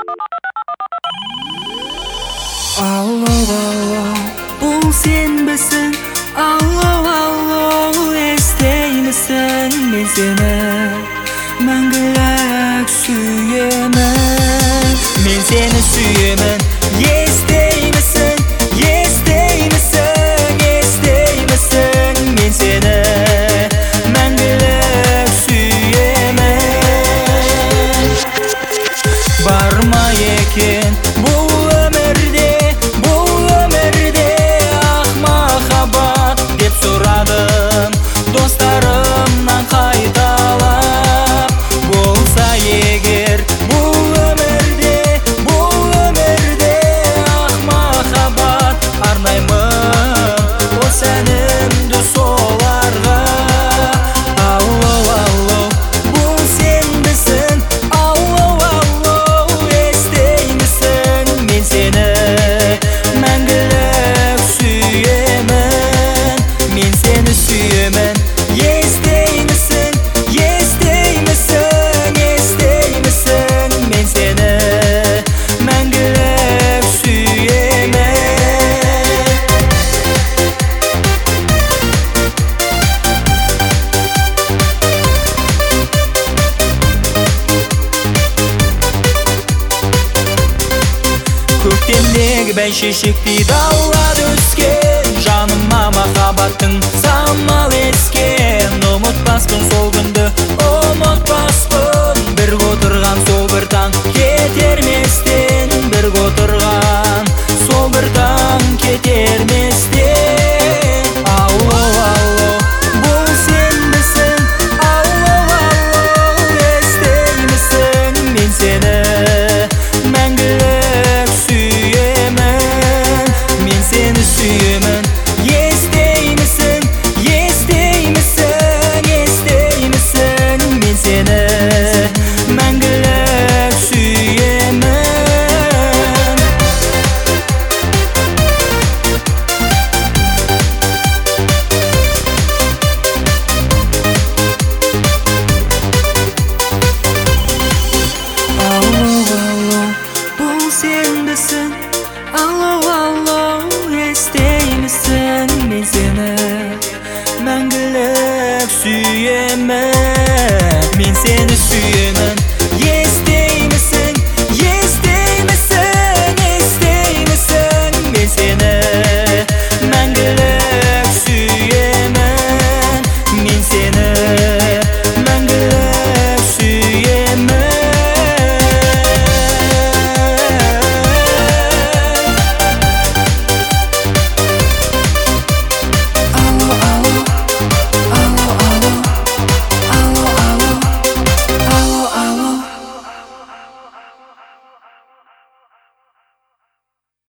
Allo, allo, bul sen misin? Allo, allo, esteymisin? Men seni мәңгілік сүйемін. Men seni sүйемін. Esteymisin? Esteymisin? Esteymisin? Men seni мәңгілік sүйемін. Барма екен бұл өмірде ақ махаббат деп сұрадым достарымнан қайталап. Болса егер бұл өмірде ақ махаббат, арнаймын осы әнімді соларға. Алло, алло, бұл сенбісің? Алло, алло, естеймісің? Мен сені мәңгілік сүйемін. Мен сені сүйемін. Естеймісің? Естеймісің? Естеймісің? Мен сені мәңгілік сүйемін. Көктемдегі бәйшешектей далада өскен, жаныма махаббаттың самал ескен. Ұмытпаспын сол